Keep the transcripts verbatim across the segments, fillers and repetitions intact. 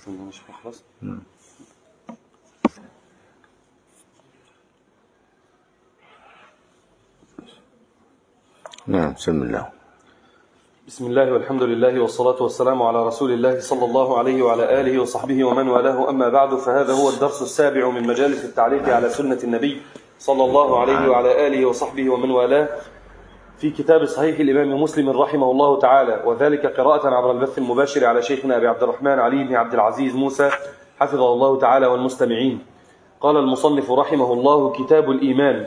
نعم. بسم الله. بسم الله والحمد لله والصلاة والسلام على رسول الله صلى الله عليه وعلى آله وصحبه ومن والاه، أما بعد، فهذا هو الدرس السابع من مجالس التعليق على سنة النبي صلى الله عليه وعلى آله وصحبه ومن والاه في كتاب صحيح الإمام مسلم رحمه الله تعالى، وذلك قراءة عبر البث المباشر على شيخنا أبي عبد الرحمن علي بن عبد العزيز موسى حفظه الله تعالى والمستمعين. قال المصنف رحمه الله: كتاب الإيمان.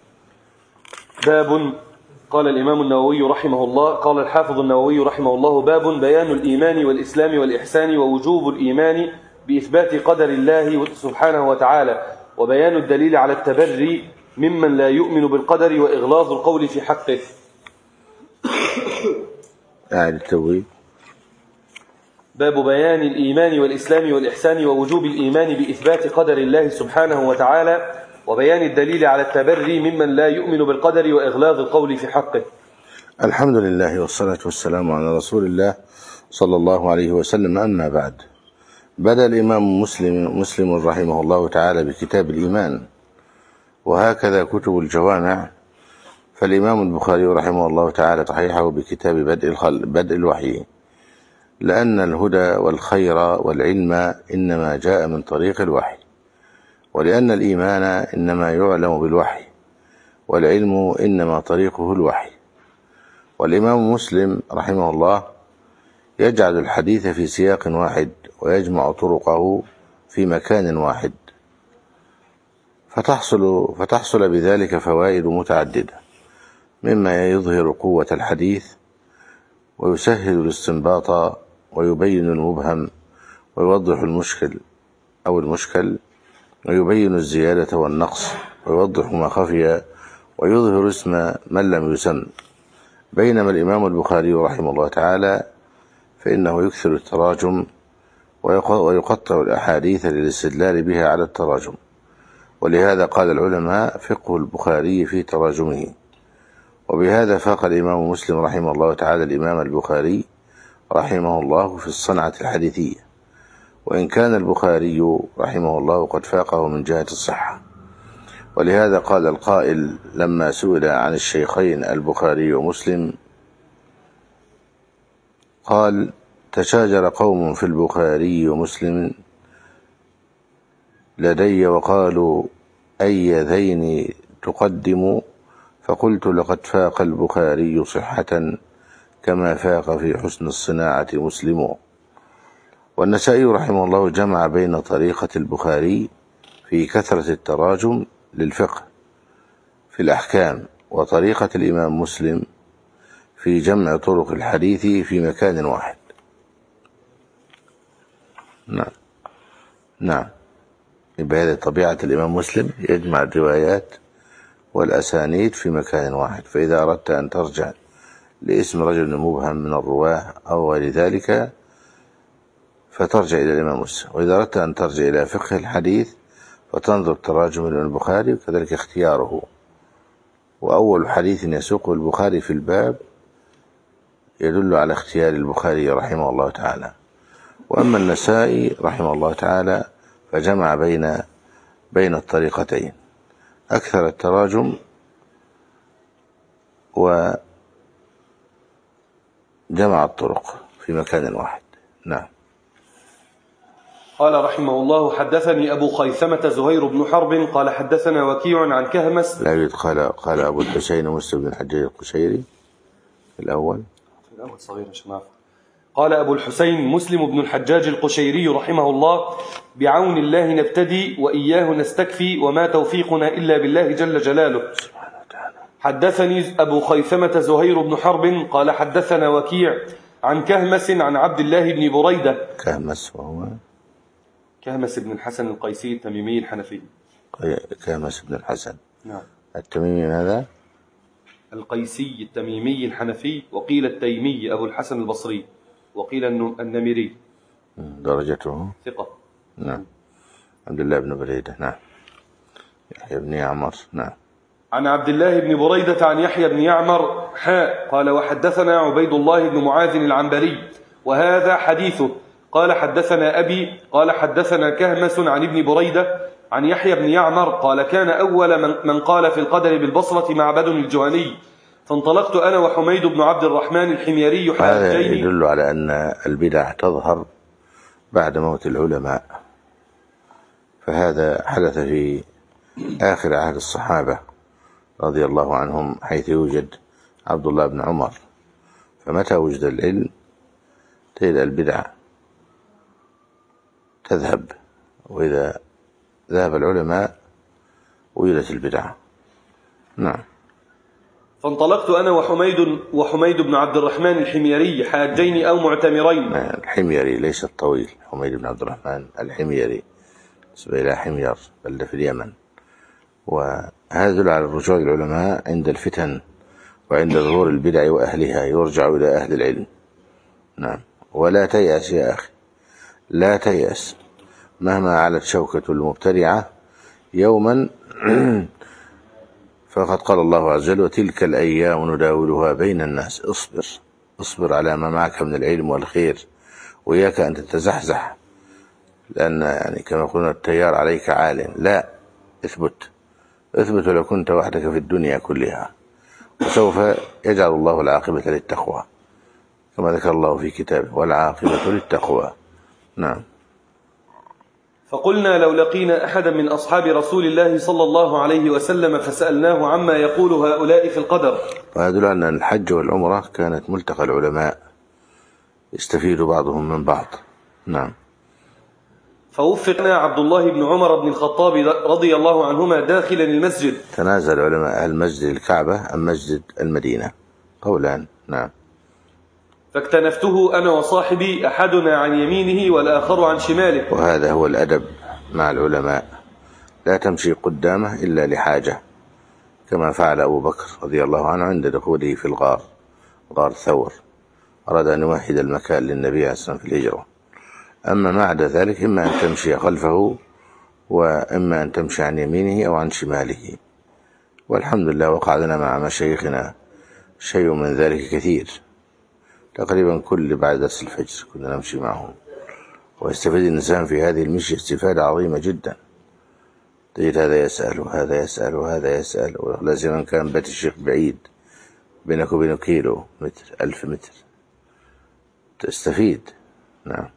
باب. قال الإمام النووي رحمه الله قال الحافظ النووي رحمه الله: باب بيان الإيمان والإسلام والإحسان ووجوب الإيمان بإثبات قدر الله سبحانه وتعالى، وبيان الدليل على التبري ممن لا يؤمن بالقدر وإغلاظ القول في حقه. باب بيان الإيمان والإسلام والإحسان ووجوب الإيمان بإثبات قدر الله سبحانه وتعالى، وبيان الدليل على التبري ممن لا يؤمن بالقدر وإغلاظ القول في حقه. الحمد لله والصلاة والسلام على رسول الله صلى الله عليه وسلم. أما بعد، بدأ الإمام مسلم مسلم رحمه الله تعالى بكتاب الإيمان، وهكذا كتب الجوامع. فالإمام البخاري رحمه الله تعالى صحيحه بكتاب بدء الخلق بدء الوحي، لأن الهدى والخير والعلم إنما جاء من طريق الوحي، ولأن الإيمان إنما يعلم بالوحي، والعلم إنما طريقه الوحي. والإمام مسلم رحمه الله يجعل الحديث في سياق واحد ويجمع طرقه في مكان واحد، فتحصل, فتحصل بذلك فوائد متعددة، مما يظهر قوة الحديث ويسهل الاستنباط ويبين المبهم ويوضح المشكل أو المشكل، ويبين الزيادة والنقص ويوضح ما خفي ويظهر اسم من لم يسم. بينما الإمام البخاري رحمه الله تعالى فإنه يكثر التراجم ويقطع الأحاديث للاستدلال بها على التراجم، ولهذا قال العلماء: فقه البخاري في تراجمه. وبهذا فاق الإمام مسلم رحمه الله تعالى الإمام البخاري رحمه الله في الصنعة الحديثية، وإن كان البخاري رحمه الله قد فاقه من جهة الصحة. ولهذا قال القائل لما سئل عن الشيخين البخاري ومسلم قال: تشاجر قوم في البخاري ومسلم لدي وقالوا: أي ذين تقدم؟ فقلت: لقد فاق البخاري صحة كما فاق في حسن الصناعة مسلم. والنسائي رحمه الله جمع بين طريقة البخاري في كثرة التراجم للفقه في الأحكام، وطريقة الإمام مسلم في جمع طرق الحديث في مكان واحد. نعم نعم بهذه طبيعة الإمام مسلم، يجمع الروايات والأسانيد في مكان واحد. فإذا أردت أن ترجع لاسم رجل مبهم من الرواه أو غير ذلك فترجع إلى الإمام مسلم، وإذا أردت أن ترجع إلى فقه الحديث فتنظر تراجم الإمام البخاري وكذلك اختياره. وأول حديث يسوقه البخاري في الباب يدل على اختيار البخاري رحمه الله تعالى. وأما النسائي رحمه الله تعالى فجمع بين بين الطريقتين، أكثر التراجم وجمع الطرق في مكان واحد. نعم. قال رحمه الله: حدثني أبو خيثمة زهير بن حرب قال حدثنا وكيع عن كهمس. لا يوجد. قال قال أبو الحسين مسلم بن الحجاج القشيري في الأول في الأول صغير شماف. قال أبو الحسين مسلم بن الحجاج القشيري رحمه الله: بعون الله نبتدي وإياه نستكفي وما توفيقنا إلا بالله جل جلاله. حدثني أبو خيثمة زهير بن حرب قال حدثنا وكيع عن كهمس عن عبد الله بن بريدة. كهمس وهو كهمس بن الحسن القيسي التميمي الحنفي. كهمس بن الحسن نعم التميمي هذا القيسي التميمي الحنفي، وقيل التيمي أبو الحسن البصري، وقيل النميري. درجته ثقة. نعم. عبد الله بن بريدة. نعم. يحيى بن يعمر. نعم. عن عبد الله بن بريدة عن يحيى بن يعمر حاء قال: وحدثنا عبيد الله بن معاذ العنبري، وهذا حديثه. قال حدثنا أبي قال حدثنا كهمس عن ابن بريدة عن يحيى بن يعمر قال كان أول من, من قال في القدر بالبصرة معبد الجهني، فانطلقت أنا وحميد بن عبد الرحمن الحميري حاجين. هذا يدل على أن البدع تظهر بعد موت العلماء، فهذا حدث في آخر عهد الصحابة رضي الله عنهم، حيث يوجد عبد الله بن عمر، فمتى وجد العلم تجد البدع تذهب، وإذا ذهب العلماء وجدت البدع. نعم. فانطلقت أنا وحميد وحميد بن عبد الرحمن الحميري حاجين أو معتمرين. الحميري ليس الطويل، حميد بن عبد الرحمن الحميري نسبة إلى حمير بلدة في اليمن. وهذا يدل على رجوع العلماء عند الفتن وعند ظهور البدع وأهلها، يرجع إلى أهل العلم. نعم. ولا تيأس يا أخي، لا تيأس مهما علت شوكة المبتدعة يوما فقد قال الله عز وجل: وتلك الأيام نداولها بين الناس. اصبر اصبر على ما معك من العلم والخير، وإياك أن تتزحزح، لأن يعني كما يقولون التيار عليك عال. لا، اثبت اثبت ولو كنت وحدك في الدنيا كلها، وسوف يجعل الله العاقبة للتقوى، كما ذكر الله في كتابه: والعاقبة للتقوى. نعم. فقلنا لو لقينا أحدا من أصحاب رسول الله صلى الله عليه وسلم فسألناه عما يقول هؤلاء في القدر. وهذا يدل أن الحج والعمرة كانت ملتقى العلماء، يستفيد بعضهم من بعض. نعم. فوفقنا عبد الله بن عمر بن الخطاب رضي الله عنهما داخلا المسجد. تنازل علماء أهل مسجد الكعبة عن مسجد المدينة قولان. نعم. فاكتنفته أنا وصاحبي، أحدنا عن يمينه والآخر عن شماله. وهذا هو الأدب مع العلماء، لا تمشي قدامه إلا لحاجة، كما فعل أبو بكر رضي الله عنه عند دخوله في الغار، غار ثور، أراد أن يوحد المكان للنبي عليه الصلاة والسلام في الهجرة. أما ما عدا ذلك إما أن تمشي خلفه، وإما أن تمشي عن يمينه أو عن شماله. والحمد لله وقع لنا مع مشايخنا شيء من ذلك كثير، تقريبا كل بعد درس الفجر كنا نمشي معهم، ويستفيد الإنسان في هذه المشي استفادة عظيمة جدا. تجد هذا يسأل وهذا يسأل وهذا يسأل، ولازم من كان بيت الشيخ بعيد بينك وبينه كيلو متر ألف متر، تستفيد. نعم.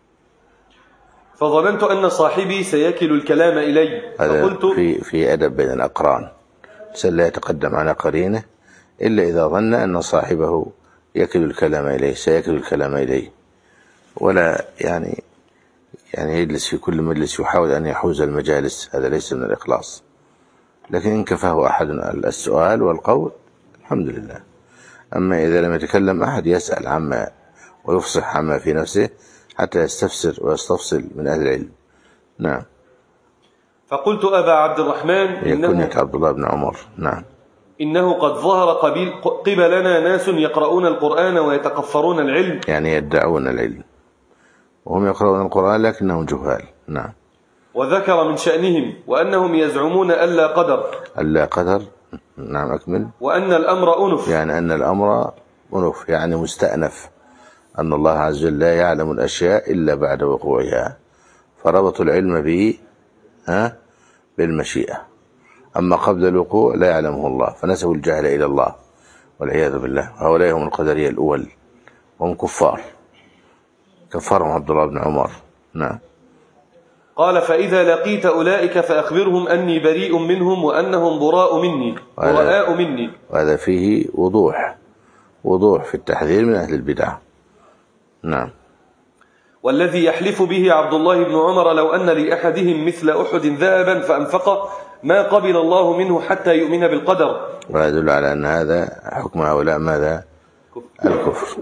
فظننت أن صاحبي سيكل الكلام إلي، فقلت في, في أدب بين الأقران، لا يتقدم على قرينه إلا إذا ظن أن صاحبه يكل الكلام إليه، سيكل الكلام إليه، ولا يعني يعني يجلس في كل مجلس يحاول أن يحوز المجالس، هذا ليس من الإخلاص. لكن إن كفاه أحد السؤال والقول الحمد لله. أما إذا لم يتكلم أحد يسأل عما ويفصح عما في نفسه حتى يستفسر ويستفصل من أهل العلم. نعم. فقلت أبا عبد الرحمن، إنه عبد الله بن عمر. نعم. إنه قد ظهر قبيل قبلنا ناس يقرؤون القرآن ويتقفرون العلم، يعني يدعون العلم وهم يقرؤون القرآن لكنهم جهال. نعم. وذكر من شأنهم وأنهم يزعمون ألا قدر. ألا قدر. نعم أكمل. وأن الأمر أنف، يعني أن الأمر أنف، يعني مستأنف، أن الله عز وجل لا يعلم الأشياء إلا بعد وقوعها، فربطوا العلم به ها بالمشيئة، أما قبل الوقوع لا يعلمه الله، فنسبوا الجهل إلى الله والعياذ بالله. هؤلاء هم القدرية الأول، وهم كفار، كفرهم عبد الله بن عمر. نعم. قال: فإذا لقيت أولئك فأخبرهم أني بريء منهم وأنهم براء مني براء مني. وهذا فيه وضوح وضوح في التحذير من أهل البدع. نعم. والذي يحلف به عبد الله بن عمر لو أن لأحدهم مثل أحد ذهبا فأنفقه ما قبل الله منه حتى يؤمن بالقدر. ويدل على أن هذا حكم هؤلاء ماذا؟ الكفر.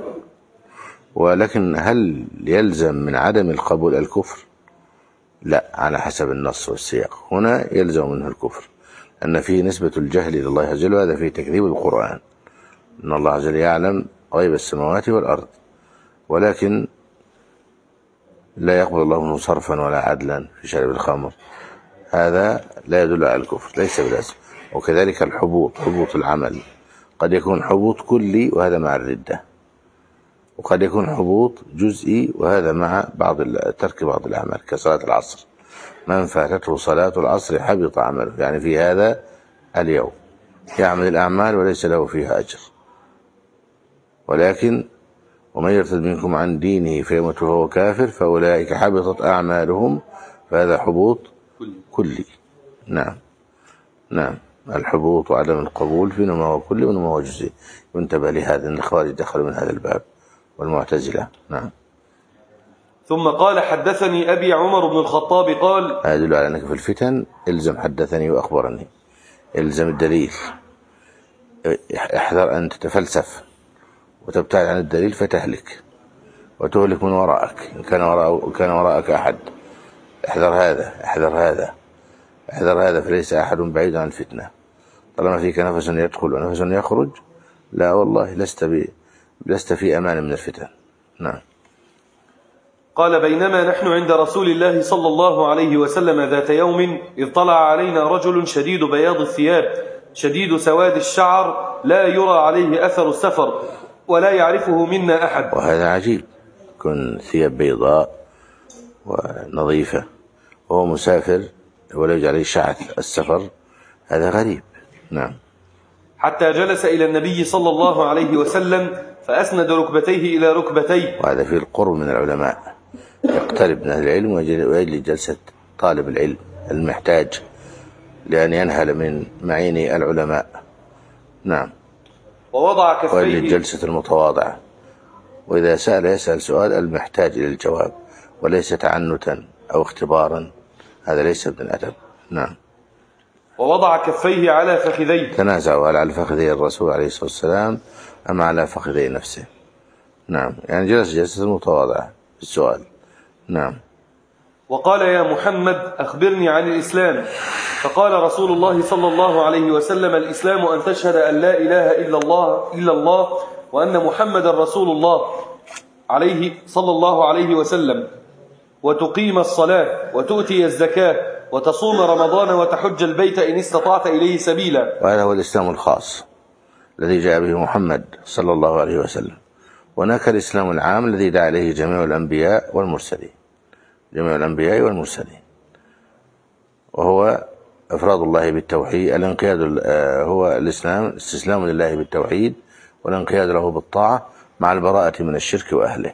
ولكن هل يلزم من عدم القبول الكفر؟ لا، على حسب النص والسياق. هنا يلزم منه الكفر، أن فيه نسبة الجهل إلى الله عز وجل، وهذا فيه تكذيب القرآن. أن الله عز وجل يعلم غيب السماوات والأرض، ولكن لا يقبل الله منه صرفا ولا عدلا في شرب الخمر، هذا لا يدل على الكفر، ليس بلازم. وكذلك الحبوط، حبوط العمل قد يكون حبوط كلي، وهذا مع الردة. وقد يكون حبوط جزئي، وهذا مع بعض ترك بعض الأعمال كصلاة العصر. من فاتته صلاة العصر حبط عمله، يعني في هذا اليوم يعمل الأعمال وليس له فيها أجر. ولكن ومن يرتد منكم عن دينه فيمت وهو كافر فأولئك حبطت أعمالهم، فهذا حبوط كلي. نعم نعم الحبوط وعدم القبول في نما هو كلي ونما هو جزئي. ينتبه لهذا أن الخوارج دخلوا من هذا الباب والمعتزلة. نعم. ثم قال حدثني أبي عمر بن الخطاب قال، هذا يدل على أنك في الفتن إلزم حدثني وأخبرني، إلزم الدليل، احذر أن تتفلسف وتبتعد عن الدليل فتهلك وتهلك من وراءك إن كان وراء كان وراءك أحد. احذر هذا احذر هذا احذر هذا فليس أحد بعيد عن الفتنة. طالما فيك نفس يدخل ونفس يخرج، لا والله لست ب... لست في أمان من الفتن. نعم. قال بينما نحن عند رسول الله صلى الله عليه وسلم ذات يوم إذ طلع علينا رجل شديد بياض الثياب شديد سواد الشعر لا يرى عليه أثر السفر ولا يعرفه منا أحد. وهذا عجيب، كن ثياب بيضاء ونظيفة وهو مسافر ولا يجعل عليه شعث السفر، هذا غريب. نعم. حتى جلس إلى النبي صلى الله عليه وسلم فأسند ركبتيه إلى ركبتيه. وهذا فيه القرب من العلماء، يقترب من العلم ويجلس جلسة طالب العلم المحتاج لأن ينهل من معين العلماء. نعم. ووضع كفيه، ويجلس جلسة المتواضع، وإذا سأل يسأل سؤال المحتاج إلى الجواب وليس تعنتا أو اختبارا، هذا ليس من الأدب. نعم. ووضع كفيه على فخذيه. تنازعوا على فخذي الرسول عليه الصلاة والسلام أم على فخذي نفسه. نعم، يعني جلس جلسة المتواضعة في السؤال. نعم. وقال يا محمد أخبرني عن الإسلام. فقال رسول الله صلى الله عليه وسلم الإسلام أن تشهد أن لا إله إلا الله إلا الله وأن محمد رسول الله عليه صلى الله عليه وسلم، وتقيم الصلاة وتؤتي الزكاة وتصوم رمضان وتحج البيت إن استطعت إليه سبيلا. وهذا هو الإسلام الخاص الذي جاء به محمد صلى الله عليه وسلم. هناك الإسلام العام الذي دعا إليه جميع الأنبياء والمرسلين جميع الأنبياء والمرسلين وهو إفراد الله بالتوحيد، الانقياد هو الإسلام استسلام لله بالتوحيد والانقياد له بالطاعة مع البراءة من الشرك وأهله.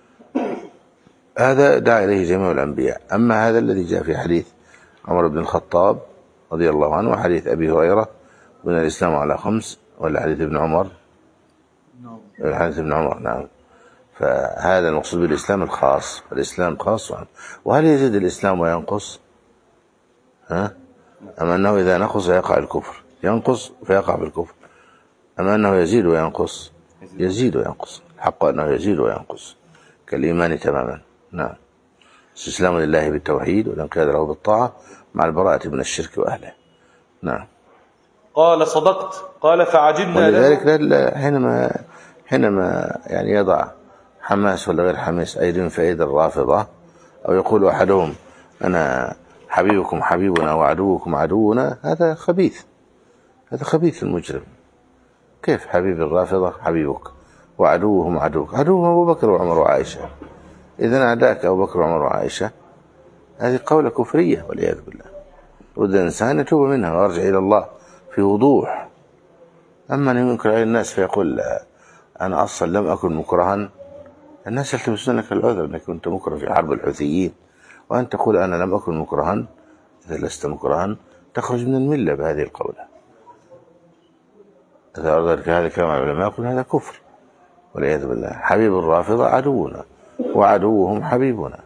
هذا دعا إليه جميع الأنبياء. أما هذا الذي جاء في حديث عمر بن الخطاب رضي الله عنه وحديث أبي هريرة بني الإسلام على خمس، ولا حديث ابن عمر حديث ابن عمر نعم. فهذا المقصود بالإسلام الخاص، الإسلام خاص. وهل يزيد الإسلام وينقص؟ ها؟ أما أنه إذا نقص يقع الكفر، ينقص فيقع بالكفر. أما أنه يزيد وينقص، يزيد وينقص. الحق أنه يزيد وينقص كالإيمان تماما. نعم. استسلام لله بالتوحيد والانقياد له بالطاعة مع البراءة من الشرك وأهله. نعم. قال صدقت. قال فعجبنا ولذلك له حينما حينما يعني يضع حماس ولا غير حماس أيد في أيدي الرافضة، أو يقول أحدهم أنا حبيبكم حبيبنا وعدوكم عدونا، هذا خبيث، هذا خبيث المجرم. كيف حبيب الرافضة حبيبك وعدوهم عدوك؟ عدوهم أبو بكر وعمر وعائشة، إذن أعداك أبو بكر وعمر وعائشة. هذه قولة كفرية والعياذ بالله. ود الإنسان يتوب منها ويرجع إلى الله في وضوح. أما أن ينكر على الناس فيقول أنا أصلا لم أكن مكرها، الناس يلتمسون لك العذر أنك كنت مكره في حرب الحوثيين، وأن تقول أنا لم أكن مكرها. إذا لست مكرها تخرج من الملة بهذه القولة. إذا أردت هذا كلام العلماء يقول هذا كفر والعياذ بالله. حبيب الرافضة عدونا وعدوهم حبيبنا.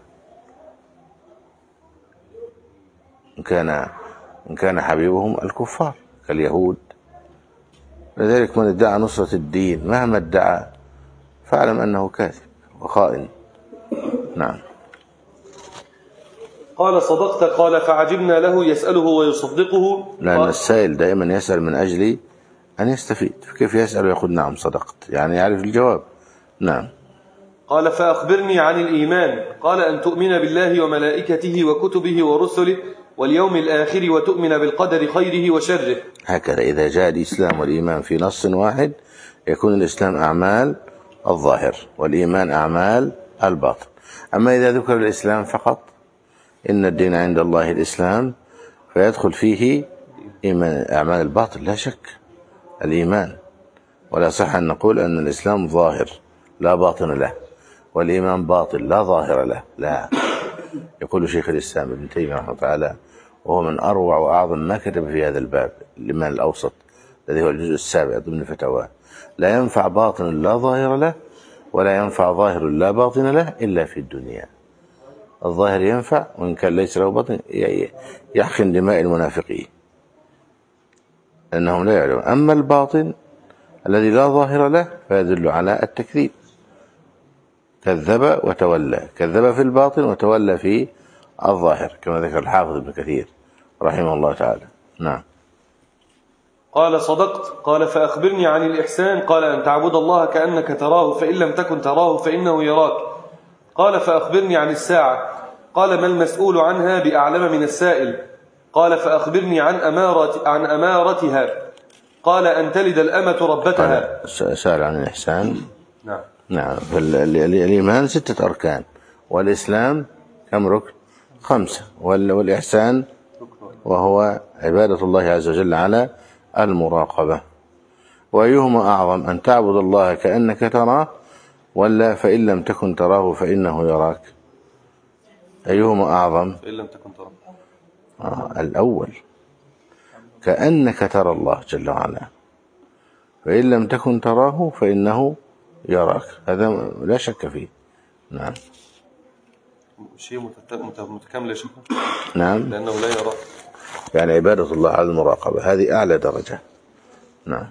إن كان إن كان حبيبهم الكفار كاليهود. لذلك من ادعى نصرة الدين مهما ادعى فاعلم أنه كاذب وخائن. نعم. قال صدقت. قال فعجبنا له يسأله ويصدقه. لأن السائل دائما يسأل من أجل أن يستفيد، فكيف يسأل ويقول نعم صدقت، يعني يعرف الجواب. نعم. قال فأخبرني عن الإيمان. قال أن تؤمن بالله وملائكته وكتبه ورسله واليوم الآخر وتؤمن بالقدر خيره وشره. هكذا إذا جاء الإسلام والإيمان في نص واحد يكون الإسلام أعمال الظاهر، والإيمان أعمال الباطن. أما إذا ذكر الإسلام فقط، إن الدين عند الله الإسلام، فيدخل فيه إيمان أعمال الباطن لا شك، الإيمان. ولا صح أن نقول أن الإسلام ظاهر لا باطن له، والإيمان باطن لا ظاهر له، لا. يقول شيخ الإسلام ابن تيمية رحمه الله تعالى، وهو من أروع وأعظم ما كتب في هذا الباب، الإيمان الأوسط الذي هو الجزء السابع ضمن فتاواه: لا ينفع باطن لا ظاهر له، ولا ينفع ظاهر لا باطن له إلا في الدنيا. الظاهر ينفع وإن كان ليس له باطن، يحقن دماء المنافقين لأنهم لا يعلمون. أما الباطن الذي لا ظاهر له فيدل على التكذيب، كذب وتولى، كذب في الباطن وتولى في الظاهر، كما ذكر الحافظ ابن كثير رحمه الله تعالى. نعم. قال: صدقت. قال: فأخبرني عن الإحسان. قال: أن تعبد الله كأنك تراه، فإن لم تكن تراه فإنه يراك. قال: فأخبرني عن الساعة. قال: ما المسؤول عنها بأعلم من السائل. قال: فأخبرني عن أمارة عن أمارتها. قال: أن تلد الأمة ربتها. سأل عن الإحسان. نعم. نعم. الإيمان ستة أركان، والإسلام كم ركن؟ خمسة. والإحسان وهو عبادة الله عز وجل على المراقبة. وأيهما أعظم، أن تعبد الله كأنك تراه، ولا فإن لم تكن تراه فإنه يراك؟ أيهما أعظم؟ فإن لم تكن تراه. آه الأول، كأنك ترى الله جل وعلا، فإن لم تكن تراه فإنه يراك، هذا لا شك فيه. نعم. شيء متكامل يا شيخ. نعم. لأنه لا يراك، يعني عبادة الله على المراقبة هذه أعلى درجة. نعم.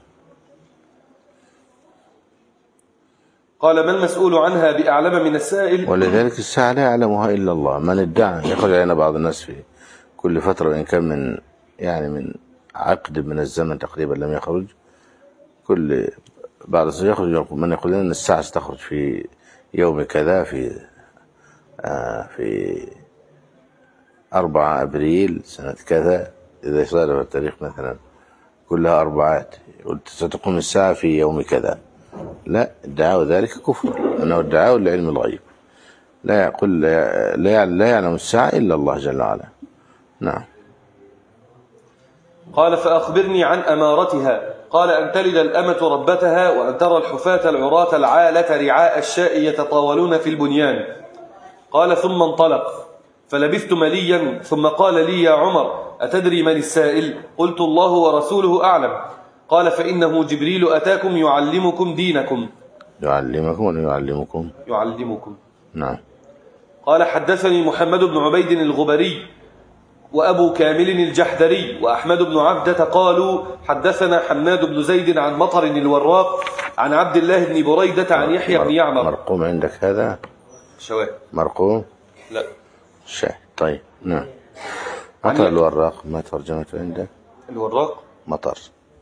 قال: ما المسؤول عنها بأعلم من السائل. ولذلك الساعة لا يعلمها إلا الله. من ادعى، يخرج علينا بعض الناس في كل فترة، وإن كان من يعني من عقد من الزمن تقريبا لم يخرج، كل بعض الناس يخرج من يقول لنا أن الساعة ستخرج في يوم كذا، في آه في أربعة أبريل سنة كذا، إذا صار التاريخ مثلا كلها أربعات، ستقوم الساعة في يوم كذا. لا، ادعاء ذلك كفر، أنه ادعاء لعلم الغيب. لا يقول لا لا يعلم الساعة إلا الله جل وعلا. نعم. قال: فأخبرني عن أمارتها. قال: أن تلد الأمة ربتها، وأن ترى الحفاة العراة العالة رعاء الشاء يتطاولون في البنيان. قال: ثم انطلق، فلبثت مليا، ثم قال لي: يا عمر، أتدري من السائل؟ قلت: الله ورسوله أعلم. قال: فإنه جبريل أتاكم يعلمكم دينكم. يعلمكم ولا يعلمكم؟ يعلمكم. نعم. قال: حدثني محمد بن عبيد الغبري، وأبو كامل الجحدري، وأحمد بن عبدة قالوا: حدثنا حماد بن زيد عن مطر الوراق، عن عبد الله بن بريدة عن يحيى بن يعمر. مرقوم عندك هذا؟ شواهد. مرقوم؟ لا، شاهد. طيب. نعم. مطر الوراق ما ترجمته عندك؟ الوراق مطر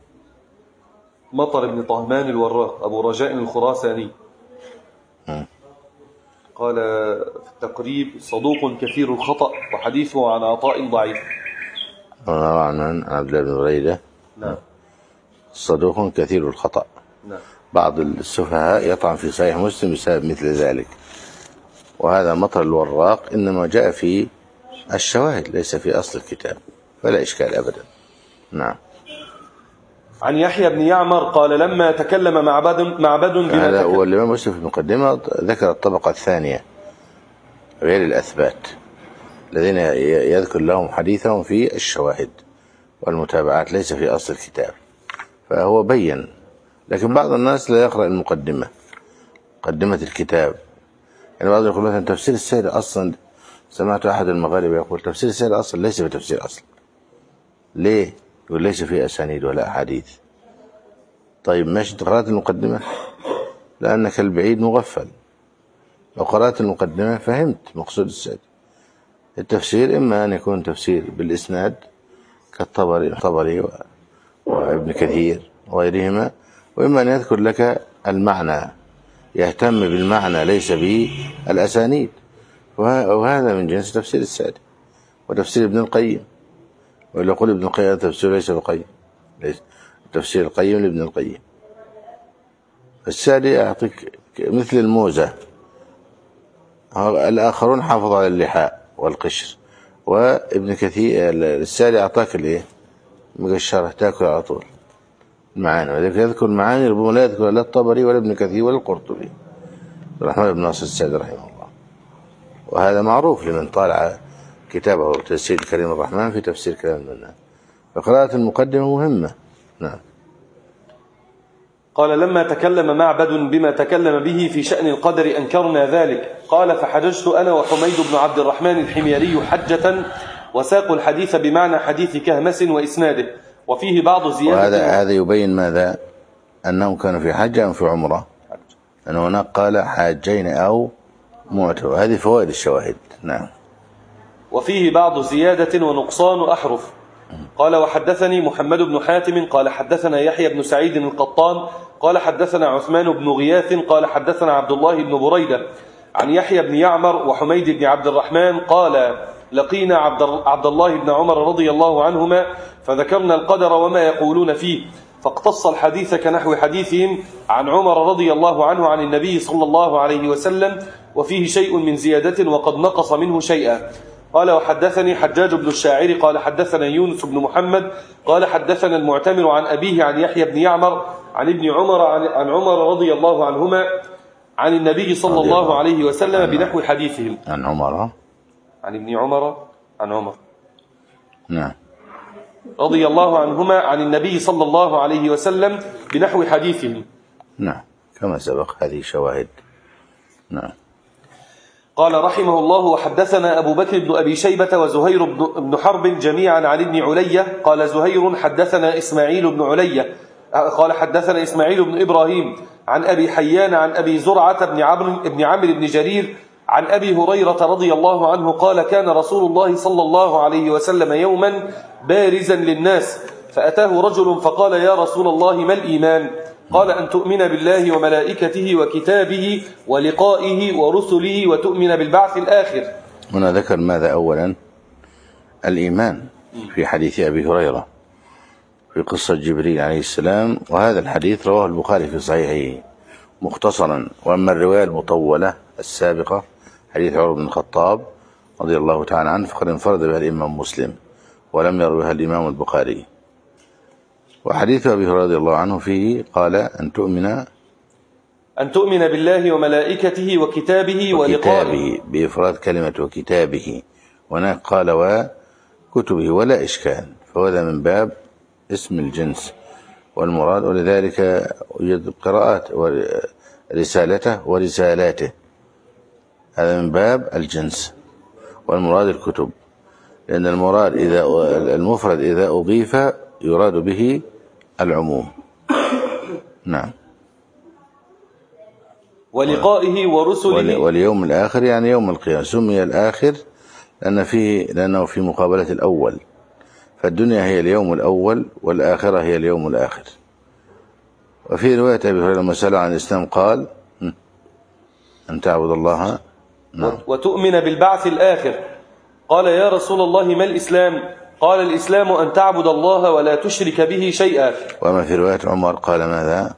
مطر بن طهمان الوراق، أبو رجاء الخراساني. م. قال في التقريب: صدوق كثير الخطأ، وحديثه عن عطاء ضعيف. عن عبد الله بن بريدة. نعم. صدوق كثير الخطأ. نعم. بعض السفهاء يطعن في صحيح مسلم بسبب مثل ذلك. وهذا مطر الوراق إنما جاء في الشواهد ليس في أصل الكتاب، فلا إشكال أبدا. نعم. عن يحيى بن يعمر قال: لما تكلم معبد معبد بما هذا هو الإمام مسلم في المقدمة ذكر الطبقة الثانية غير الأثبات الذين يذكر لهم حديثهم في الشواهد والمتابعات ليس في أصل الكتاب، فهو بين. لكن بعض الناس لا يقرأ المقدمة، مقدمة الكتاب. يعني بعض يقول مثلا تفسير السيد أصلا، سمعت أحد المغاربة يقول تفسير السيد أصلا ليس بتفسير أصلا. ليه؟ يقول ليس فيه أسانيد ولا أحاديث. طيب ماشي، انت قرأت المقدمة؟ لأنك البعيد مغفل. لو قرأت المقدمة فهمت مقصود السيد. التفسير إما أن يكون تفسير بالإسناد كالطبري الطبري وابن كثير وغيرهما، وإما أن يذكر لك المعنى، يهتم بالمعنى ليس بالأسانيد، وهذا من جنس تفسير السعدي وتفسير ابن القيم. وإلا يقول ابن القيم تفسير ليس بقيم، ليس تفسير القيم لابن القيم. السعدي أعطيك مثل الموزة. الآخرون حافظوا على اللحاء والقشر، وابن كثير السالي أعطاك الإيه مقشرة تأكل على طول المعاني، وذلك يذكر المعاني ربما لا يذكر لا الطبري ولا ابن كثير ولا القرطبي الرحمن بن ناصر السعدي رحمه الله. وهذا معروف لمن طالع كتابه تفسير الكريم الرحمن في تفسير كلام المنان، فقراءة المقدمة مهمة. نعم. قال لما تكلم معبد بما تكلم به في شأن القدر أنكرنا ذلك. قال فحججت أنا وحميد بن عبد الرحمن الحميري حجة وساقوا الحديث بمعنى حديث كهمس وإسناده وفيه بعض زيادة. وهذا هذا يبين ماذا؟ أنهم كانوا في حجة أو في عمرة، أن هناك قال حاجين أو معتمر. هذه فوائد الشواهد. نعم. وفيه بعض زيادة ونقصان أحرف. قال وحدثني محمد بن حاتم قال حدثنا يحيى بن سعيد القطان قال حدثنا عثمان بن غياث قال حدثنا عبد الله بن بريدة عن يحيى بن يعمر وحميد بن عبد الرحمن قال لقينا عبد الله بن عمر رضي الله عنهما فذكرنا القدر وما يقولون فيه، فاقتص الحديث كنحو حديثهم عن عمر رضي الله عنه عن النبي صلى الله عليه وسلم، وفيه شيء من زيادة وقد نقص منه شيئا. قال وحدثني حجاج بن الشاعر قال حدثنا يونس بن محمد قال حدثنا المعتمر عن أبيه عن يحيى بن يعمر عن ابن عمر عن عمر رضي الله عنهما عن النبي صلى الله عليه وسلم بنحو حديثهم. عن عمر عن ابن عمر عن عمر نعم رضي الله عنهما عن النبي صلى الله عليه وسلم بنحو حديثهم. نعم كما سبق. هذه شواهد. نعم. قال رحمه الله وحدثنا أبو بكر بن أبي شيبة وزهير بن حرب جميعا عن ابن علية. قال زهير حدثنا إسماعيل بن علية قال حدثنا إسماعيل بن إبراهيم عن أبي حيان عن أبي زرعة بن عمرو بن عمرو بن جرير عن أبي هريرة رضي الله عنه قال كان رسول الله صلى الله عليه وسلم يوما بارزا للناس فأتاه رجل فقال يا رسول الله ما الإيمان؟ قال أن تؤمن بالله وملائكته وكتابه ولقائه ورسله وتؤمن بالبعث الآخر. هنا ذكر ماذا أولا؟ الإيمان في حديث أبي هريرة في قصة جبريل عليه السلام، وهذا الحديث رواه البخاري في صحيحه مختصرا. وأما الرواية المطولة السابقة حديث عمر بن الخطاب رضي الله تعالى عنه فقد انفرد بها الإمام مسلم ولم يروها الإمام البخاري. وحديث أبي هريرة رضي الله عنه فيه قال أن تؤمن أن تؤمن بالله وملائكته وكتابه ولقائه بإفراد كلمة وكتابه، وهناك قال وكتبه ولا إشكال، فهذا من باب اسم الجنس والمراد، ولذلك يوجد قراءات ورسالته ورسالاته، هذا من باب الجنس والمراد الكتب، لأن المراد إذا المفرد إذا أضيف يراد به العموم. نعم. ولقائه ورسله واليوم الآخر يعني يوم القيامة. سمي الآخر لأن فيه لأنه في مقابلة الأول، فالدنيا هي اليوم الأول والآخرة هي اليوم الآخر. وفي رواية أبي هريرة لما سأل عن الإسلام قال أن تعبد الله نعم. وتؤمن بالبعث الآخر. قال يا رسول الله ما الإسلام؟ قال الإسلام أن تعبد الله ولا تشرك به شيئا. وما في رواية عمر قال ماذا؟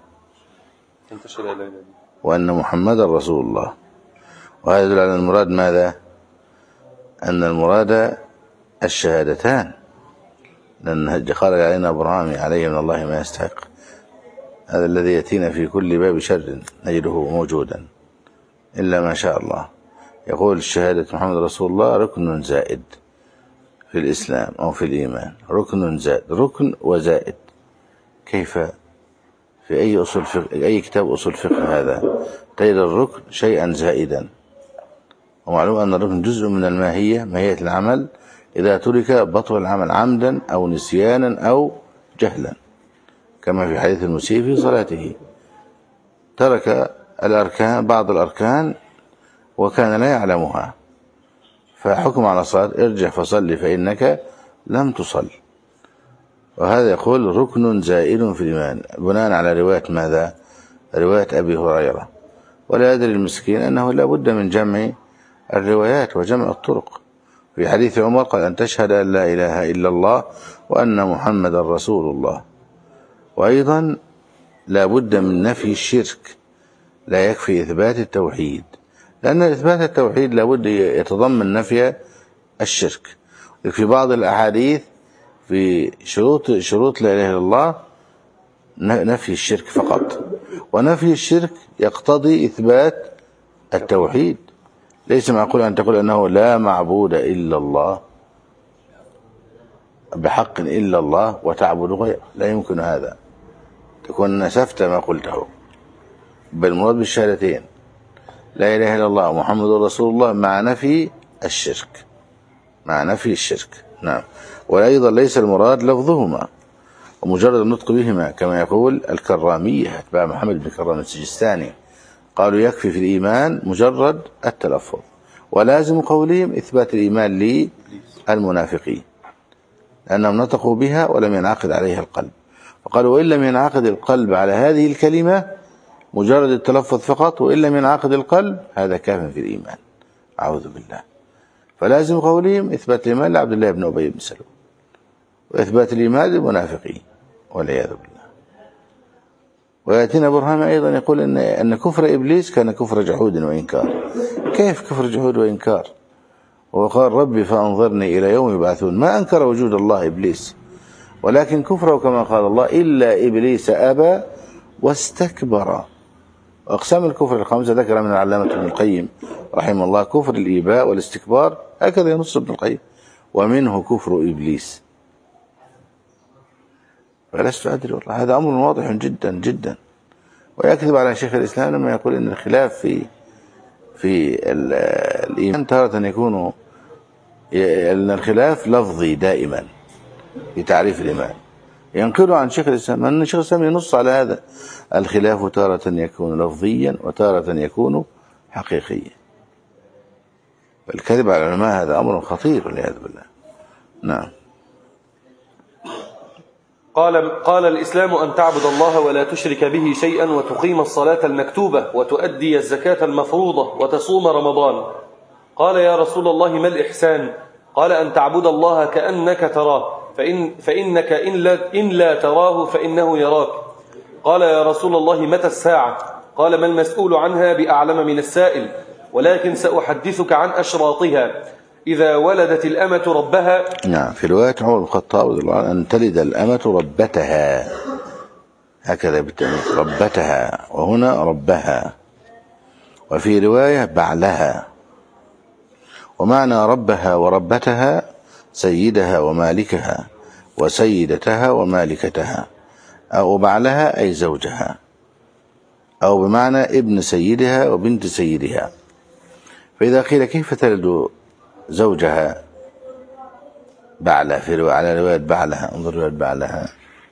وأن محمد رسول الله. وهذا يدل على المراد ماذا؟ أن المراد الشهادتان، لأن خرج علينا إبراهيم عليه من الله ما يستحق، هذا الذي يأتينا في كل باب شر نجده موجودا إلا ما شاء الله. يقول الشهادة محمد رسول الله ركن زائد في الإسلام أو في الإيمان، ركن زائد، ركن وزائد. كيف في أي أصول فقه أي كتاب أصول فقه هذا تجد الركن شيئا زائدا، ومعلوم أن الركن جزء من الماهية، ماهية العمل، إذا ترك بطل العمل عمدا أو نسيانا أو جهلا، كما في حديث المسيء في صلاته ترك الأركان بعض الأركان وكان لا يعلمها، فحكم على صلاة ارجع فصل فإنك لم تصل. وهذا يقول ركن زائد في الإيمان بناء على رواية ماذا؟ رواية أبي هريرة. ولا يدري المسكين أنه لا بد من جمع الروايات وجمع الطرق. في حديث عمر قال أن تشهد أن لا إله إلا الله وأن محمد رسول الله. وأيضا لا بد من نفي الشرك، لا يكفي إثبات التوحيد، لأن إثبات التوحيد لابد يتضمن نفي الشرك. في بعض الأحاديث في شروط شروط لا إله إلا الله نفي الشرك فقط، ونفي الشرك يقتضي إثبات التوحيد. ليس معقول أن تقول أنه لا معبود إلا الله بحق إلا الله وتعبد غيره، لا يمكن هذا، تكون نسفت ما قلته. بل المراد بالشهادتين لا إله إلا الله ومحمد رسول الله مع نفي الشرك، مع نفي الشرك. نعم. وأيضا ليس المراد لفظهما ومجرد النطق بهما، كما يقول الكرامية أتباع محمد بن كرام السجستاني، قالوا يكفي في الإيمان مجرد التلفظ، ولازم قولهم إثبات الإيمان للمنافقين لأنهم نطقوا بها ولم ينعقد عليها القلب، فقالوا وإن لم ينعقد القلب على هذه الكلمة مجرد التلفظ فقط، وإن لم ينعقد القلب هذا كاف في الإيمان، أعوذ بالله. فلازم قولهم إثبات الإيمان لعبد الله بن أبي بن سلول، وإثبات الإيمان للمنافقين والعياذ بالله. ويأتينا برهان أيضا يقول إن أن كفر إبليس كان كفر جحود وإنكار. كيف كفر جحود وإنكار؟ وقال ربي فأنظرني إلى يوم يبعثون، ما أنكر وجود الله إبليس، ولكن كفره كما قال الله إلا إبليس أبى واستكبر. وأقسام الكفر الخمسة ذكر من العلامة ابن القيم رحمه الله كفر الإيباء والاستكبار، هكذا ينص ابن القيم، ومنه كفر إبليس. فلست أدري والله، هذا أمر واضح جدا جدا. ويكذب على شيخ الإسلام لما يقول إن الخلاف في في الإيمان تارة يكون أن الخلاف لفظي دائما في تعريف الإيمان، ينقل عن شيخ الإسلام أن شيخ الإسلام ينص على هذا، الخلاف تارة يكون لفظيا وتارة يكون حقيقيا. فالكذب على العلماء هذا أمر خطير والعياذ بالله. نعم. قال قال الإسلام أن تعبد الله ولا تشرك به شيئا، وتقيم الصلاة المكتوبة، وتؤدي الزكاة المفروضة، وتصوم رمضان. قال يا رسول الله ما الإحسان؟ قال أن تعبد الله كأنك تراه، فإن فإنك إن لا, إن لا تراه فإنه يراك. قال يا رسول الله متى الساعة؟ قال ما المسؤول عنها بأعلم من السائل، ولكن سأحدثك عن أشراطها. إذا ولدت الأمة ربها. نعم. في رواية عمر بن الخطاب أن تلد الأمة ربتها، هكذا بالتأنيث ربتها، وهنا ربها. وفي رواية بعلها. ومعنى ربها وربتها سيدها ومالكها، وسيدتها ومالكتها، أو بعلها أي زوجها، أو بمعنى ابن سيدها وبنت سيدها. فإذا قيل كيف تلد زوجها بعلها في رواية على رواية بعلها، انظر رواية بعلها،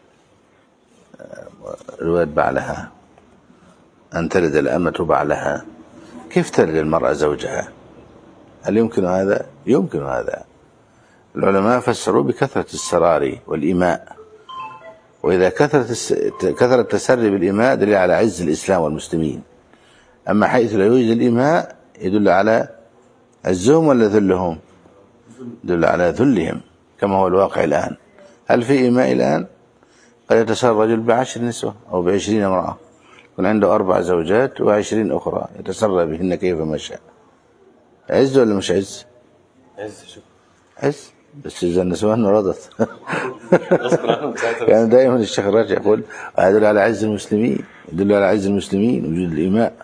رواية بعلها أن تلد الأمة بعلها، كيف تلد المرأة زوجها؟ هل يمكن هذا؟ يمكن هذا. العلماء فسروا بكثرة السرار والإماء، وإذا كثرت كثرة التسري بالإماء دليل على عز الإسلام والمسلمين. أما حيث لا يوجد الإماء يدل على عزهم ولا ذلهم؟ يدل على ذلهم، كما هو الواقع الآن. هل في إماء الآن؟ قد يتسرى الرجل بعشر نسوة أو بعشرين امرأة، يكون عنده أربع زوجات وعشرين أخرى يتسرى بهن كيفما شاء. عز ولا مش عز؟ عز. شو عز، بس إذا النسوان رضت. يعني دائما الشيخ الراجع يقول يدل على عز المسلمين، يدل على عز المسلمين وجود الإماء.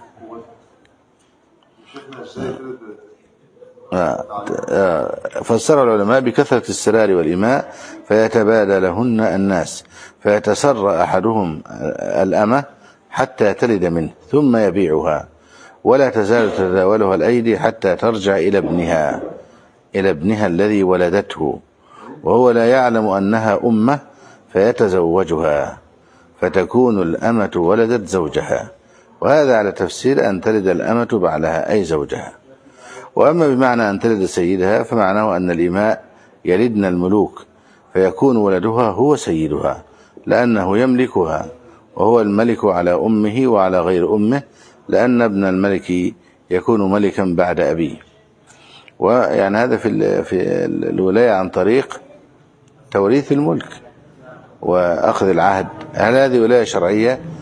فسر العلماء بكثرة السرار والإماء فيتبادى لهن الناس، فيتسرى أحدهم الأمة حتى تلد منه ثم يبيعها، ولا تزال تتداولها الأيدي حتى ترجع إلى ابنها إلى ابنها الذي ولدته، وهو لا يعلم أنها أمه فيتزوجها، فتكون الأمة ولدت زوجها. وهذا على تفسير أن تلد الأمة بعلها أي زوجها. وأما بمعنى أن تلد سيدها فمعناه أن الإماء يلدن الملوك، فيكون ولدها هو سيدها لأنه يملكها، وهو الملك على أمه وعلى غير أمه، لأن ابن الملك يكون ملكا بعد أبيه. ويعني هذا في في الولاية عن طريق توريث الملك وأخذ العهد. هل هذه ولاية شرعية؟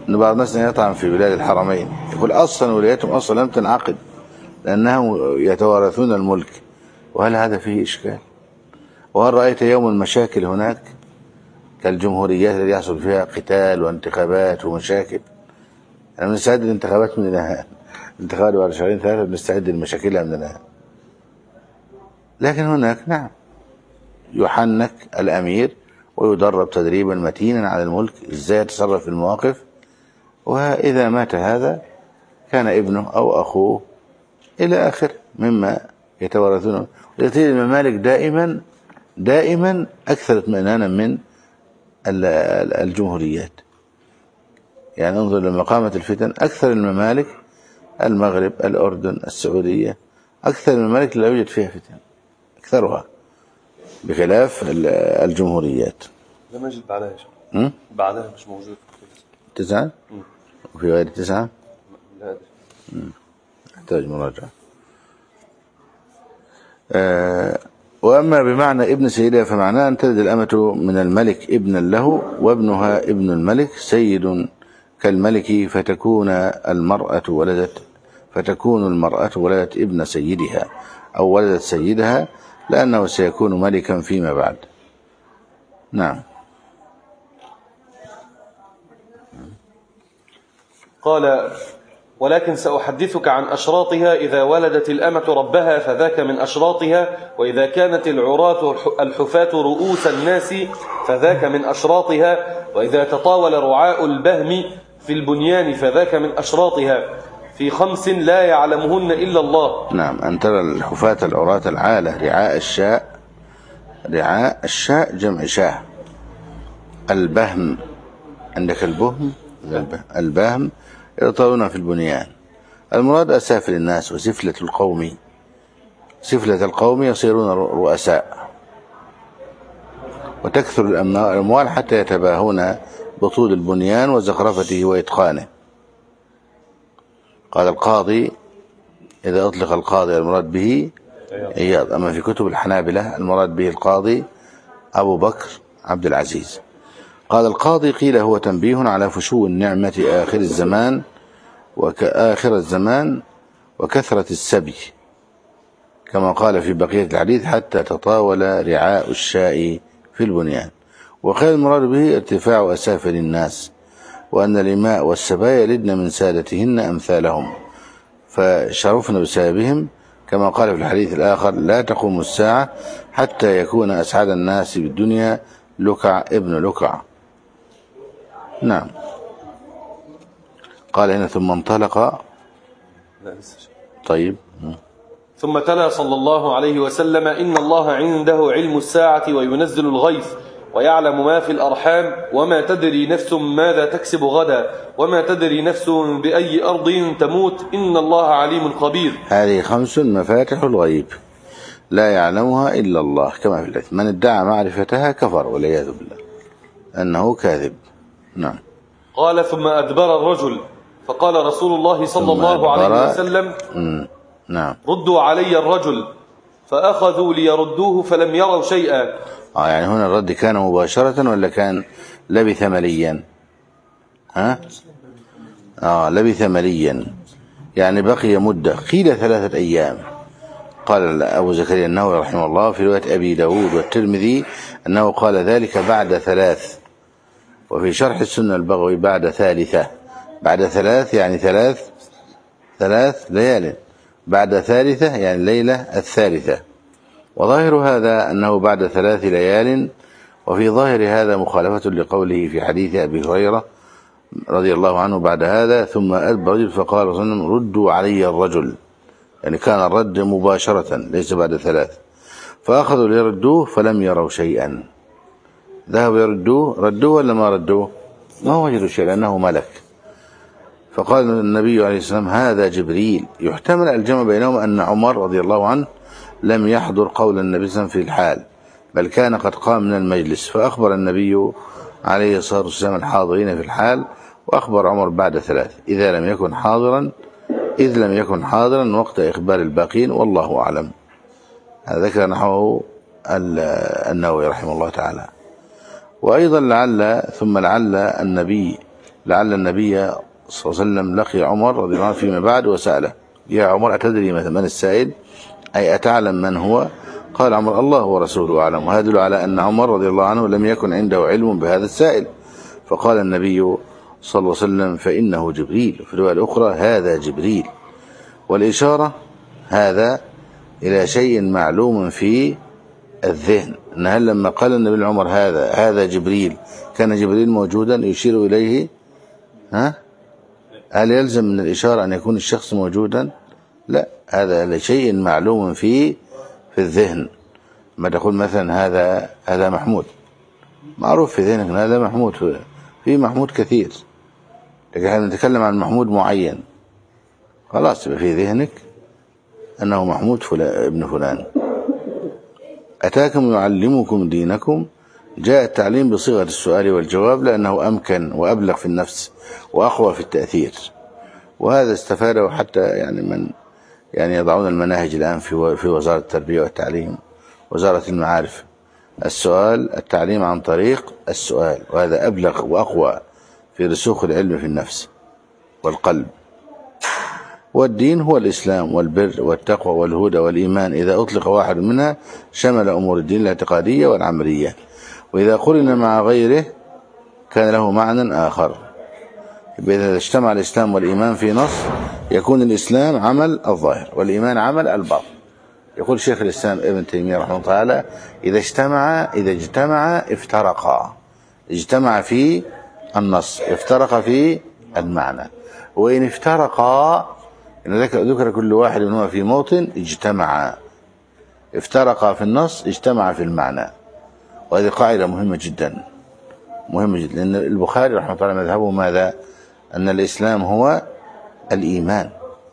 أن بعض الناس يطعن في بلاد الحرمين، يقول أصلا ولايتهم أصلا لم تنعقد لأنهم يتوارثون الملك، وهل هذا فيه إشكال؟ وهل رأيت يوم المشاكل هناك كالجمهوريات التي يحصل فيها قتال وانتخابات ومشاكل؟ أنا بنستعد للانتخابات من الآن، الانتخابات بعد شهرين ثلاثة بنستعد لمشاكلها من الآن. لكن هناك نعم يحنك الأمير ويدرب تدريبا متينا على الملك ازاي يتصرف في المواقف، وإذا مات هذا كان ابنه أو أخوه إلى آخر مما يتوارثونه. وتأتي الممالك دائما دائما أكثر اطمئنانا من الجمهوريات. يعني انظر لما قامت الفتن أكثر الممالك المغرب، الأردن، السعودية، أكثر الممالك لا يوجد فيها فتن أكثرها، بخلاف الجمهوريات. لم يجد بعدها شيء، بعدها مش موجود. تسعة وفي غير تسعة لا يحتاج مراجعة. آه وأما بمعنى ابن سيدها فمعناه أن تلد الأمة من الملك ابنا له وابنها ابن الملك سيد كالملك، فتكون المرأة ولدت فتكون المرأة ولدت ابن سيدها أو ولدت سيدها، لأنه سيكون ملكا فيما بعد. نعم. قال: ولكن سأحدثك عن أشراطها. إذا ولدت الأمة ربها فذاك من أشراطها، وإذا كانت العراة الحفاة رؤوس الناس فذاك من أشراطها، وإذا تطاول رعاء البهم في البنيان فذاك من أشراطها، في خمس لا يعلمهن إلا الله. نعم. أن ترى الحفاة العراة العالة رعاء الشاء، رعاء الشاء جمع شاه. البهم عندك البهم البهم يطاولون في البنيان، المراد أسافل الناس وسفلة القوم، سفلة القوم يصيرون رؤساء، وتكثر الأموال حتى يتباهون بطول البنيان وزخرفته وإتقانه. قال القاضي: إذا أطلق القاضي المراد به عياض، أما في كتب الحنابلة المراد به القاضي أبو بكر عبد العزيز. قال القاضي: قيل هو تنبيه على فشو النعمة آخر الزمان وكآخر الزمان وكثرة السبي، كما قال في بقية الحديث: حتى تطاول رعاء الشاء في البنيان. وقال المراد به ارتفاع أسافل الناس، وأن الإماء والسبايا يلدن من سادتهن أمثالهم فشرفن بسببهم، كما قال في الحديث الآخر: لا تقوم الساعة حتى يكون أسعد الناس بالدنيا لكع ابن لكع. نعم. قال هنا: ثم انطلق. طيب. ثم تلا صلى الله عليه وسلم: إن الله عنده علم الساعة وينزل الغيث ويعلم ما في الأرحام وما تدري نفس ماذا تكسب غدا وما تدري نفس بأي أرض تموت إن الله عليم خبير. هذه خمس مفاتح الغيب لا يعلمها إلا الله، كما في الحديث: من ادعى معرفتها كفر والعياذ بالله أنه كاذب. نعم. قال: ثم أدبر الرجل فقال رسول الله صلى الله عليه وسلم: نعم. ردوا علي الرجل، فأخذوا ليردوه فلم يروا شيئا. آه يعني هنا الرد كان مباشرة ولا كان لبث مليا؟ ها؟ آه لبث مليا يعني بقي مدة، قيل ثلاثة أيام. قال أبو زكريا النووي رحمه الله في رواية أبي داود والترمذي أنه قال ذلك بعد ثلاث، وفي شرح السنة البغوي بعد ثالثة. بعد ثلاث يعني ثلاث ثلاث ليال، بعد ثالثة يعني الليلة الثالثة. وظاهر هذا أنه بعد ثلاث ليال، وفي ظاهر هذا مخالفة لقوله في حديث أبي هريرة رضي الله عنه بعد هذا: ثم أدبر رجل فقال صلى الله عليه وسلم: ردوا علي الرجل، يعني كان الرد مباشرة ليس بعد ثلاث. فأخذوا ليردوه فلم يروا شيئا. ذهبوا يردوه، ردوه ولا ما ردوه؟ ما وجدوا شيء لأنه ملك. فقال النبي عليه السلام: هذا جبريل. يحتمل الجمع بينهم أن عمر رضي الله عنه لم يحضر قول النبي صلى الله عليه وسلم في الحال، بل كان قد قام من المجلس، فأخبر النبي عليه الصلاة والسلام الحاضرين في الحال، وأخبر عمر بعد ثلاث إذا لم يكن حاضرا إذ لم يكن حاضرا وقت إخبار الباقين، والله أعلم. هذا ذكر نحوه النووي رحمه الله تعالى. وأيضا لعل ثم لعل النبي لعل النبي صلى الله عليه وسلم لقي عمر رضي الله عنه فيما بعد وسأله: يا عمر أتدري من السائل؟ أي أتعلم من هو؟ قال عمر: الله ورسوله أعلم. وهذا يدل على أن عمر رضي الله عنه لم يكن عنده علم بهذا السائل. فقال النبي صلى الله عليه وسلم: فإنه جبريل. في الرواية الأخرى: هذا جبريل. والإشارة هذا إلى شيء معلوم في الذهن، أن هل لما قال النبي لعمر هذا هذا جبريل كان جبريل موجودا يشير إليه؟ ها؟ هل يلزم من الإشارة أن يكون الشخص موجودا؟ لا، هذا لشيء معلوم في في الذهن. ما تقول مثلا هذا هذا محمود، معروف في ذهنك أن هذا محمود، في محمود كثير، لكن احنا نتكلم عن محمود معين، خلاص يبقى في ذهنك أنه محمود فلان ابن فلان. أتاكم يعلمكم دينكم، جاء التعليم بصيغة السؤال والجواب لأنه أمكن وأبلغ في النفس وأقوى في التأثير. وهذا استفاده حتى يعني من يعني يضعون المناهج الآن في في وزارة التربية والتعليم، وزارة المعارف، السؤال التعليم عن طريق السؤال، وهذا أبلغ وأقوى في رسوخ العلم في النفس والقلب. والدين هو الإسلام والبر والتقوى والهدى والإيمان، إذا أطلق واحد منها شمل أمور الدين الاعتقادية والعملية، وإذا قرن مع غيره كان له معنى آخر. إذا اجتمع الإسلام والإيمان في نص يكون الإسلام عمل الظاهر والإيمان عمل الباطن. يقول شيخ الإسلام ابن تيمية رحمه الله تعالى: إذا اجتمع إذا اجتمع افترقا، اجتمع في النص افترق في المعنى. وإن افترقا إن ذكر كل واحد منهما في موطن اجتمع، افترقا في النص اجتمع في المعنى. وهذه قاعدة مهمة جدا مهمة جدا، لأن البخاري رحمه الله مذهبه ماذا؟ أن الإسلام هو الإيمان،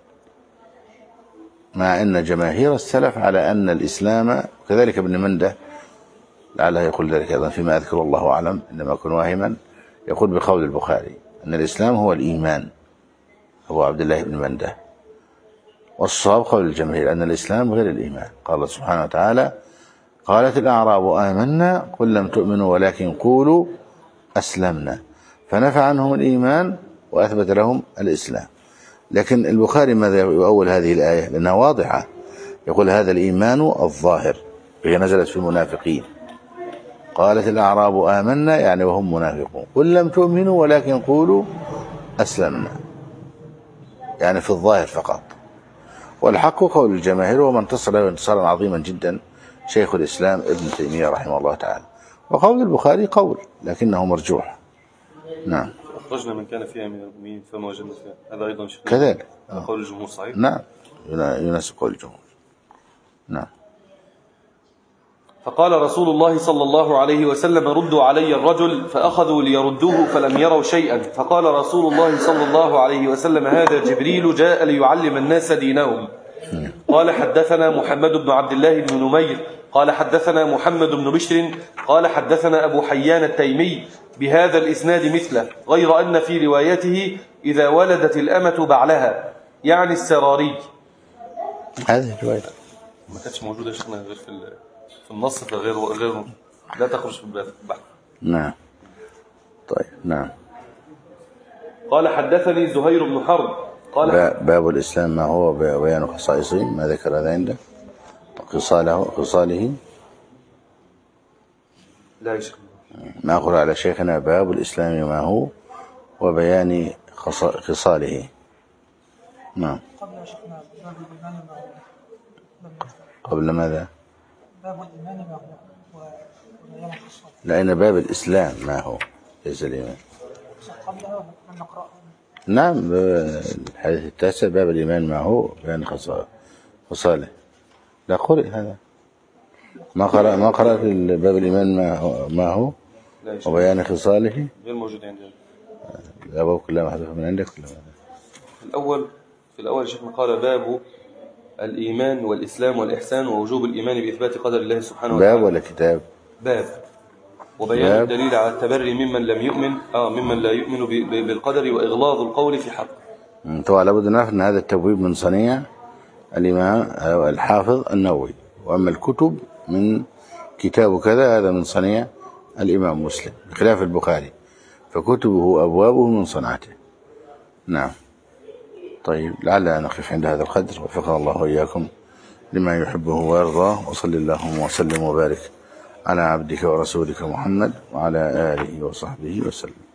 مع أن جماهير السلف على أن الإسلام، كذلك ابن منده لعله يقول ذلك أيضا فيما أذكر الله أعلم إنما أكون واهما، يقول بقول البخاري أن الإسلام هو الإيمان، أبو عبد الله بن منده. والصواب قول الجماهير أن الإسلام غير الإيمان. قال سبحانه وتعالى: قالت الأعراب آمنا قل لم تؤمنوا ولكن قولوا أسلمنا، فنفى عنهم الإيمان وأثبت لهم الإسلام. لكن البخاري ماذا يؤول هذه الآية؟ لأنها واضحة، يقول هذا الإيمان الظاهر، وهي نزلت في المنافقين. قالت الأعراب آمنا يعني وهم منافقون، قل لم تؤمنوا ولكن قولوا أسلمنا، يعني في الظاهر فقط. والحق قول الجماهير، ومن انتصر له انتصارا عظيما جدا شيخ الإسلام ابن تيمية رحمه الله تعالى. وقول البخاري قول لكنه مرجوح. نعم. أخرجنا من كان فيها من المؤمنين فما وجدنا فيها، هذا أيضا شيخ كذلك قول الجمهور صحيح؟ نعم، يناسب قول الجمهور. نعم. فقال رسول الله صلى الله عليه وسلم: ردوا علي الرجل، فأخذوا ليردوه فلم يروا شيئا، فقال رسول الله صلى الله عليه وسلم: هذا جبريل جاء ليعلم الناس دينهم. قال: حدثنا محمد بن عبد الله بن نمير قال حدثنا محمد بن بشر قال حدثنا أبو حيان التيمي بهذا الإسناد مثله، غير أن في روايته إذا ولدت الأمة بعلها، يعني السراري. هذه الرواية ما كانتش موجودة شيخنا غير في في النص، فغير غير لا تخرج في البحث. نعم. طيب. نعم. قال: حدثني زهير بن حرب قال باب الإسلام ما هو بيان خصائصه، ما ذكر هذا عنده خصاله خصاله لا يا شيخ. ما أقول على شيخنا باب الإسلام ما هو وبيان خصاله. نعم. قبل شيخنا باب الإيمان ما هو قبل ماذا؟ باب الإيمان ما هو وبيان خصاله. لأن باب الإسلام ما هو ليس الإيمان. قبلها نقرأ. نعم، الحديث التاسع باب الإيمان ما هو بيان خصاله. لا قرئ هذا، ما قرأ ما قرأت باب الإيمان ما هو ما هو وبيان خصاله، غير موجود عندي. الأبواب كلها محذوفة من عندك كلها. الأول في الأول شيخنا قال باب الإيمان والإسلام والإحسان ووجوب الإيمان بإثبات قدر الله سبحانه وتعالى. باب ولا كتاب؟ باب. وبيان باب. الدليل على التبري ممن لم يؤمن آه ممن لا يؤمن بالقدر وإغلاظ القول في حق. طبعا لابد نعرف أن هذا التبويب من صنيع الإمام الحافظ النووي، وأما الكتب من كتاب كذا هذا من صنيع الإمام مسلم بخلاف البخاري. فكتبه أبوابه من صنعته. نعم. طيب، لعلنا نقف عند هذا القدر، وفقنا الله وإياكم لما يحبه ويرضاه، وصل اللهم وسلم وبارك على عبدك ورسولك محمد وعلى آله وصحبه وسلم.